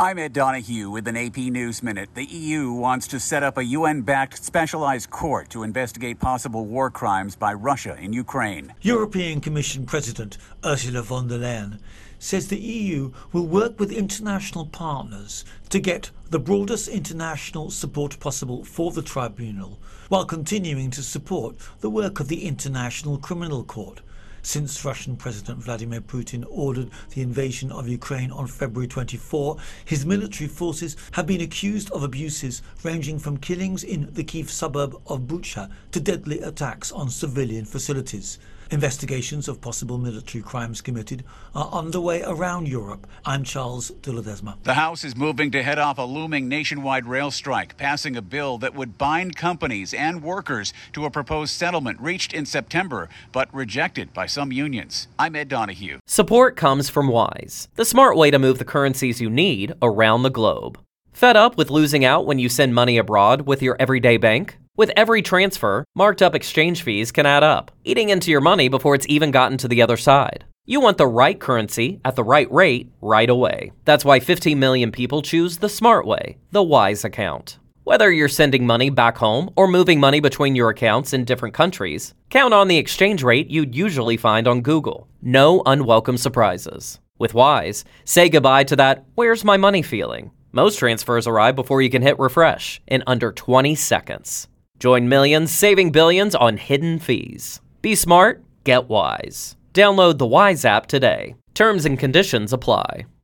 I'm Ed Donahue with an AP News Minute. The EU wants to set up a UN-backed specialized court to investigate possible war crimes by Russia in Ukraine. European Commission President Ursula von der Leyen says the EU will work with international partners to get the broadest international support possible for the tribunal, while continuing to support the work of the International Criminal Court. Since Russian President Vladimir Putin ordered the invasion of Ukraine on February 24, his military forces have been accused of abuses ranging from killings in the Kyiv suburb of Bucha to deadly attacks on civilian facilities. Investigations of possible military crimes committed are underway around Europe. I'm Charles de Ledesma. The House is moving to head off a looming nationwide rail strike, passing a bill that would bind companies and workers to a proposed settlement reached in September, but rejected by some unions. I'm Ed Donahue. Support comes from Wise, the smart way to move the currencies you need around the globe. Fed up with losing out when you send money abroad with your everyday bank? With every transfer, marked up exchange fees can add up, eating into your money before it's even gotten to the other side. You want the right currency at the right rate right away. That's why 15 million people choose the smart way, the Wise account. Whether you're sending money back home or moving money between your accounts in different countries, count on the exchange rate you'd usually find on Google. No unwelcome surprises. With Wise, say goodbye to that "where's my money" feeling. Most transfers arrive before you can hit refresh in under 20 seconds. Join millions saving billions on hidden fees. Be smart, get Wise. Download the Wise app today. Terms and conditions apply.